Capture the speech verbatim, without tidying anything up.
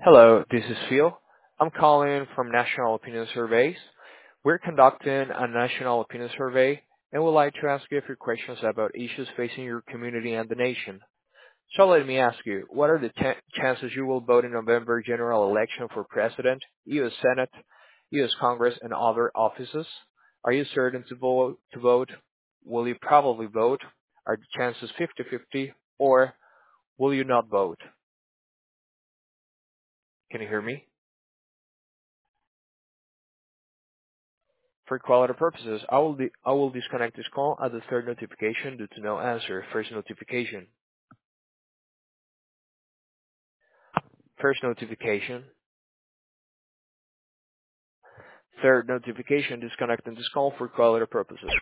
Hello, this is Phil. I'm calling from National Opinion Surveys. We're conducting a national opinion survey and would like to ask you a few questions about issues facing your community and the nation. So let me ask you, what are the ch- chances you will vote in November general election for President, U S Senate, U S Congress, and other offices? Are you certain to vote? To vote? Will you probably vote? Are the chances fifty-fifty, or will you not vote? Can you hear me? For quality purposes, I will di- I will disconnect this call at the third notification due to no answer. First notification. First notification. Third notification disconnecting this call for quality purposes.